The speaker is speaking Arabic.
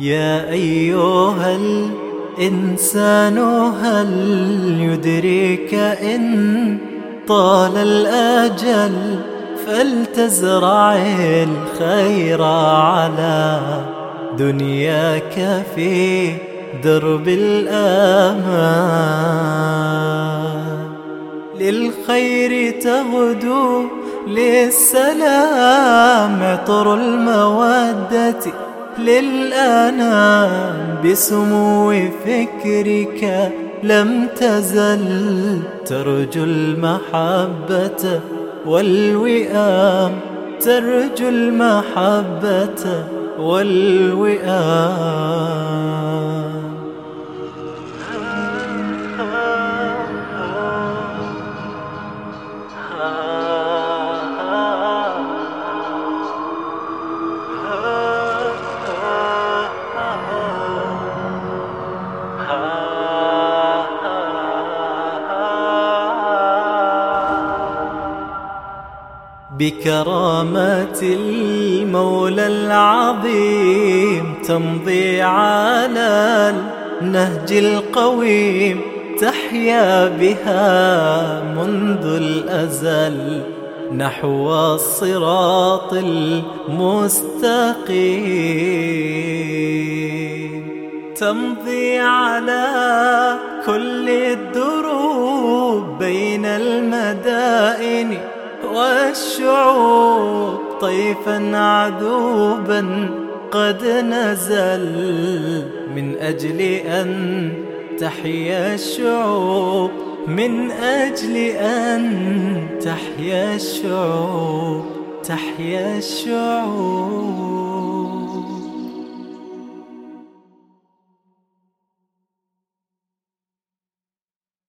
يا أيها الإنسان هل يدريك إن طال الأجل فلتزرع الخير على دنياك في درب الآمان. للخير تغدو للسلام عطر المودة للأنام. بسمو فكرك لم تزل ترجو المحبة والوئام، ترجو المحبة والوئام. بكرامة المولى العظيم تمضي على النهج القويم، تحيا بها منذ الأزل نحو الصراط المستقيم. تمضي على كل الدروب بين المدائن والشعوب، طيفا عذوبا قد نزل من أجل أن تحيا الشعوب، من أجل أن تحيا الشعوب، تحيا الشعوب.